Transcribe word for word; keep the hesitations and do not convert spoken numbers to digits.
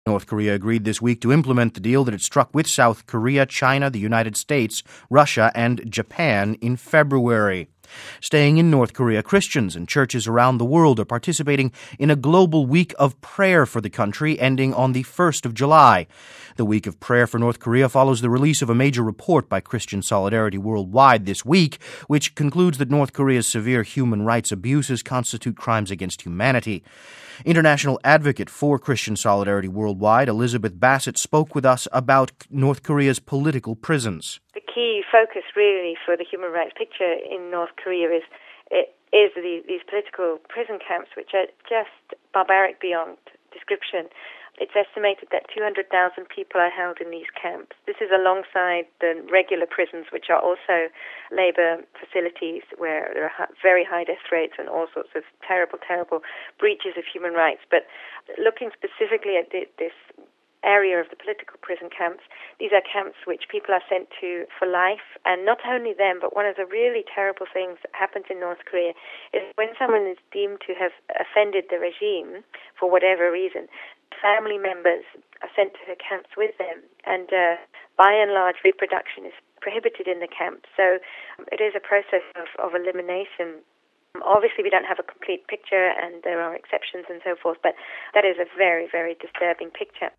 North Korea agreed this week to implement the deal that it struck with South Korea, China, the United States, Russia, and Japan in February. Staying in North Korea, Christians and churches around the world are participating in a global week of prayer for the country ending on the first of July. The Week of Prayer for North Korea follows the release of a major report by Christian Solidarity Worldwide this week, which concludes that North Korea's severe human rights abuses constitute crimes against humanity. International advocate for Christian Solidarity Worldwide, Elizabeth Bassett, spoke with us about North Korea's political prisons. The key focus really for the human rights picture in North Korea is it is the, these political prison camps, which are just barbaric beyond description. It's estimated that two hundred thousand people are held in these camps. This is alongside the regular prisons, which are also labor facilities where there are very high death rates and all sorts of terrible, terrible breaches of human rights. But looking specifically at this area of the political prison camps, these are camps which people are sent to for life. And not only them, but one of the really terrible things that happens in North Korea is when someone is deemed to have offended the regime for whatever reason, family members are sent to the camps with them, and uh, by and large, reproduction is prohibited in the camp. So um, it is a process of, of elimination. Obviously, we don't have a complete picture, and there are exceptions and so forth, but that is a very, very disturbing picture.